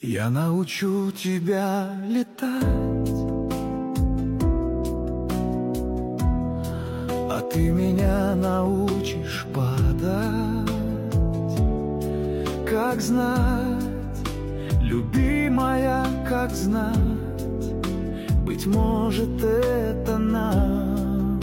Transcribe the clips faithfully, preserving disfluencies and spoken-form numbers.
Я научу тебя летать, а ты меня научишь падать. Как знать, любимая, как знать, быть может, это нам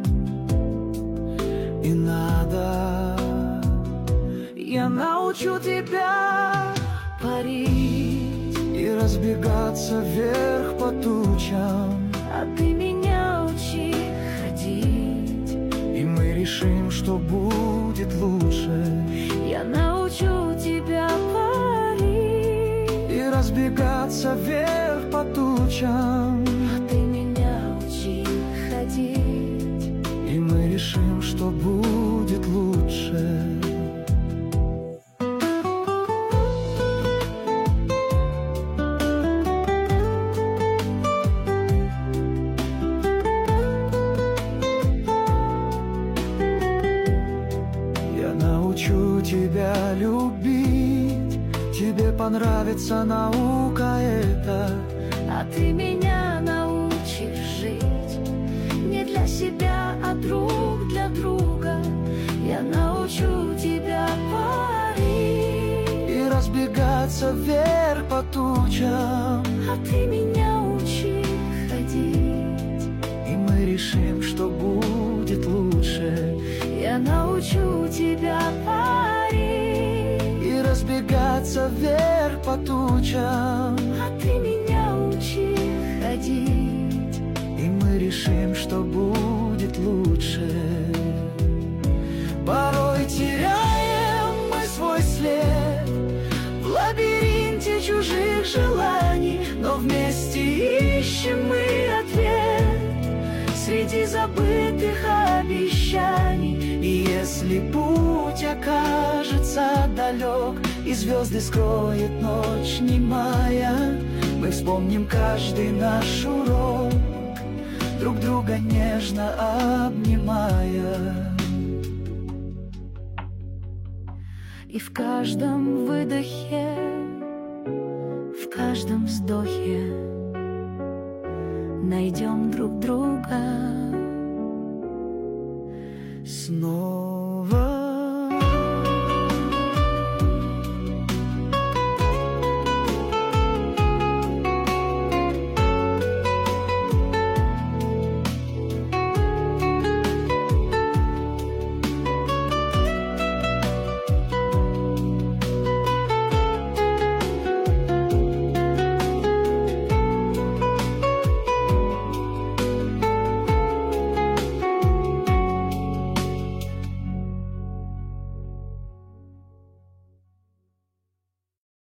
и надо. Я научу тебя парить и разбегаться вверх по тучам, а ты меня учи ходить, и мы решим, что будет лучше. Я научу тебя парить и разбегаться вверх по тучам, а ты меня учи ходить, и мы решим, что будет лучше. Научу тебя любить, тебе понравится наука эта, а ты меня научишь жить не для себя, а друг для друга. Я научу тебя парить и разбегаться вверх по тучам, а ты меня учи ходить, и мы решим, что будет лучше. Я научу тебя парить и разбегаться вверх по тучам, а ты меня учи ходить, и мы решим, что будет лучше. Порой теряем мы свой след в лабиринте чужих желаний, но вместе ищем мы ответ среди забытых обещаний. И если путь окажется далек и звезды скроет ночь немая, мы вспомним каждый наш урок, друг друга нежно обнимая. И в каждом выдохе, в каждом вздохе найдем друг друга снова.